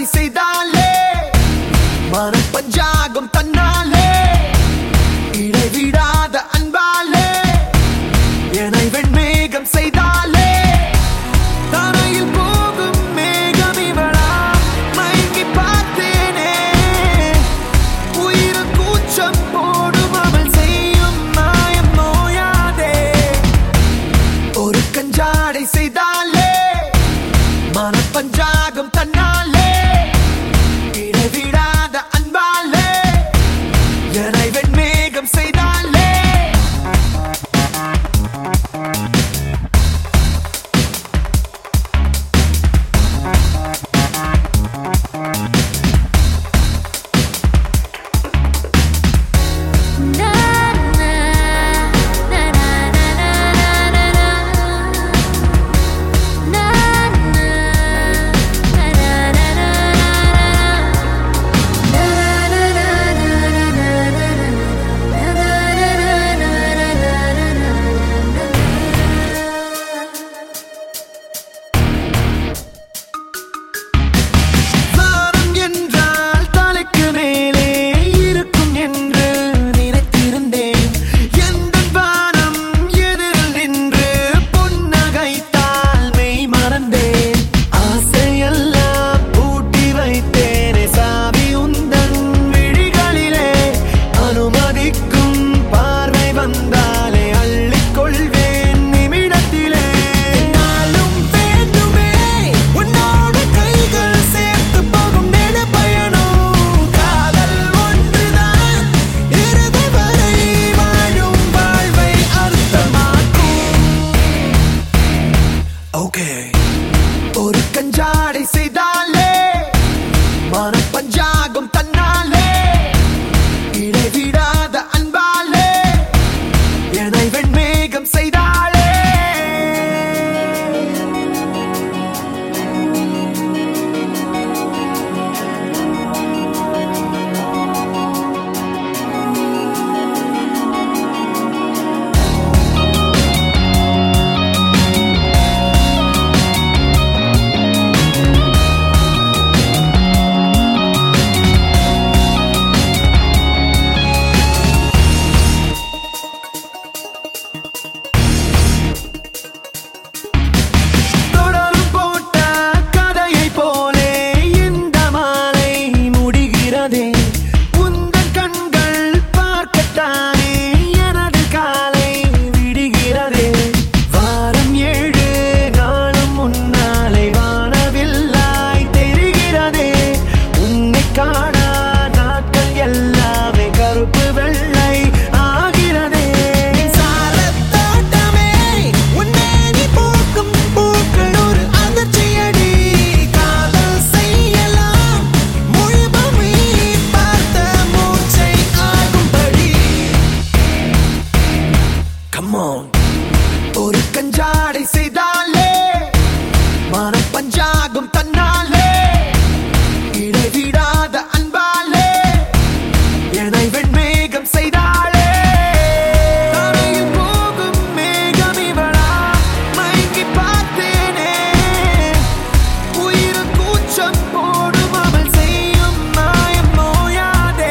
செய்தாலே மனம் பஞ்சாகும் தன்னாலே இடைவிடாத அன்பாலே என்னை வெண்மேகம் செய்தாலே தரையில் போகும் மேகம் இவளா மயங்கி பார்த்தேனே உயிர் கூச்சம் போடும் அவள் செய்யும் மாயம் நோயாதே ஒரு கஞ்சாடை செய்தாலே மனம் பஞ்சாகும் தன்னாலே இடைவிடாத அன்பாலே என்னை வெண்மேகம் செய்தாலே ஒரு கஞ்சாடை செய்தாலே மனம் பஞ்சாகும் தன்னாலே இடைவிடாத அன்பாலே என்னை வெண்மேகம் செய்தாலே உந்தன் கண்கள் பார்க்கத்தானே எனது காலை விடுகிறதே வாரம் 7 நாளும் முன்னாலே வானவில்லாய் தெரிகிறதே உன்னை காணா நாட்கள் எல்லாமே கருப்பு வெள்ளை ஆகிறதே சாரத்தோட்டமே உன்னை நீ போக்கும் பூக்கள் ஒரு அதிர்ச்சியடி காதல் செய்யலாம் முழுபமே ஒரு கஞ்சாடை செய்தாலே மனம் பஞ்சாகும் தன்னாலே இடைவிடாத அன்பாலே என்னை வெண்மேகம் செய்தாலே தரையில் போகும் மேகம் இவளா மயங்கி பார்த்தேனே உயிர் கூச்சம் போடும் அவள் செய்யும் மாயம் நோயாதே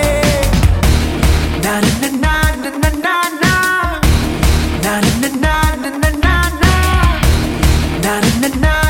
na na na na na na na na na na na